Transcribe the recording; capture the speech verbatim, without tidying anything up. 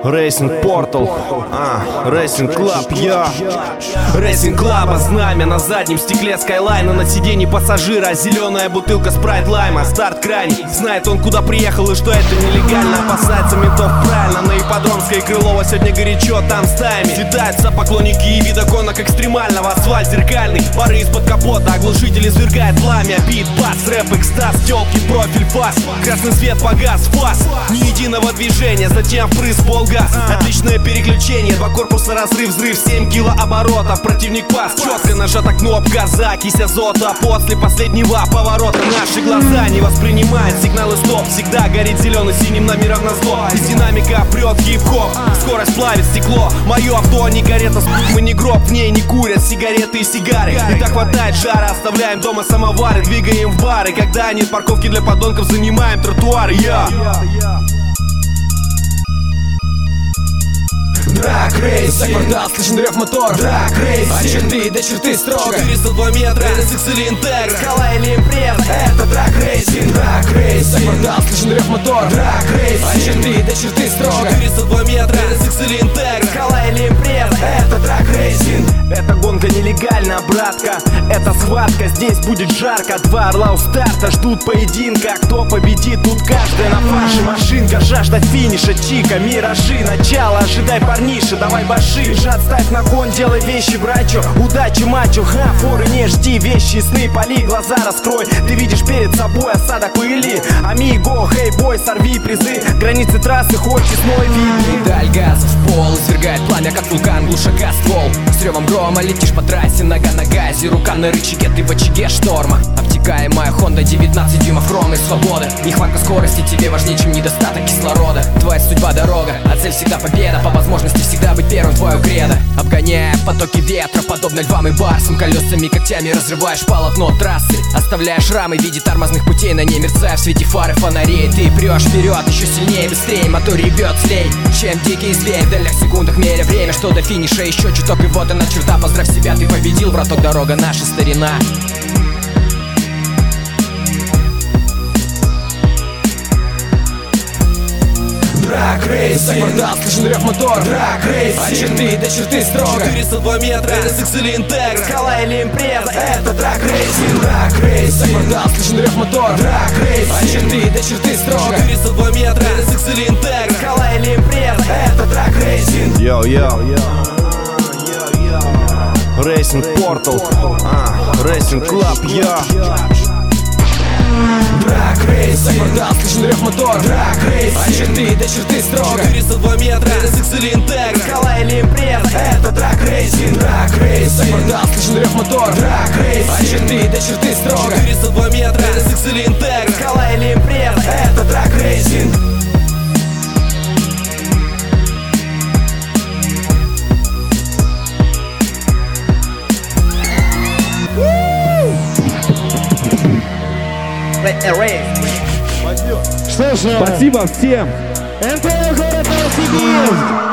Racing Portal, а, Racing Club, я Racing Club, знамя на заднем стекле Скайлайна, на сиденье пассажира зеленая бутылка спрайт лайма. Старт крайний, знает он куда приехал и что это нелегально. Опасается ментов правильно, на Ипподромской и Крылова сегодня горячо, там стаями слетаются поклонники и вида гонок экстремального. Асфальт зеркальный, пары из-под капота, оглушитель извергает пламя. Бит, бас, рэп, экстаз, тёлки, профиль, фас. Красный свет погас, фас, ни единого движения, затем впрыск, полгаз. Отличное переключение, два корпуса, разрыв, взрыв, семь килооборотов. Противник пас, четко нажата кнопка, закись азота. После последнего поворота наши глаза не воспринимают сигналы стоп. Всегда горит зеленый синим номером на зло. Из динамика прет хип-хоп, скорость плавит стекло. Мое авто не карета, мы не гроб, в ней не курят сигареты и сигары. И так хватает жара, оставляем дома самовары, двигаем в бары. Когда нет парковки для подонков, занимаем тротуары. Я Драг рейс, за квартал слышен рев мотор. Драг рейс, от черты до черты строго. четыреста два метра, эн эс икс или Интегра, Скала или импреза, это драг рейсинг. Драг рейс, за квартал слышен рев мотор. Драг рейс, от черты до черты строго. четыреста два метра, эн эс икс или Интегра, Скала или импреза, это драг рейсинг. эта гонка нелегальна, братка, это схватка, здесь будет жарко. Два орла у старта ждут поединка, кто победит, тут каждая на фарше машинка. Жажда финиша, чика, миражи, начало, ожидай парниша, давай баши. Жад ставь на кон, делай вещи, брачо, удачи, мачо, ха, форы не жди, вещи, сны, поли, глаза раскрой. Ты видишь перед собой осадок пыли, амиго, хей, бой, сорви призы, границы трассы, хоть честной видны. Педаль газа в пол, извергает пламя, как вулкан, глушака ствол. С ревом грома летишь по трассе, нога на газе, рука на рычаге, ты в очаге шторма. Обтекаемая Honda, девятнадцать дюймов ровной свободы. Нехватка скорости тебе важнее, чем недостаток кислорода. Твоя судьба дорога, а цель всегда победа. По возможности всегда быть первым, твое кредо. Обгоняя потоки ветра, подобно львам и барсам, колесами, когтями разрываешь полотно трассы. Оставляя шрамы в виде тормозных путей, на ней мерцая в свете фары фонарей. Ты прешь вперед, еще сильнее, быстрее, мотор ревет злей, чем дикий зверь. В дальних секундах меря время, что до финиша еще чуток, и вот она черта. Поздравь себя, ты победил, браток, дорога наша, старина. Драг рейс, за квартал слышен рев мотор. Драг рейс, от черты до черты строго. четыреста два метра, эн эс икс или Интегра, Скала или импреза, это драг рейсинг. Драг рейс, за квартал слышен рев мотор. Драг рейс, от черты до черты строго. четыреста два метра, эн эс икс или Интегра, Скала или импреза, это драг рейсинг. Йоу, йоу, Racing Portal, а, Racing Club, я Драг рейс, за квартал слышен рев мотор. Драг рейс, от черты до черты строго. четыреста два метра, эн эс икс или Интегра, Скала или импреза, это драг рейсинг. Драг рейс, за квартал слышен рев мотор. Драг рейс, от черты до черты строго. четыреста два метра, эн эс икс или Интегра, Скала или импреза, это драг рейсинг. Что ж, Спасибо всем. эн тэ о город Новосибирск.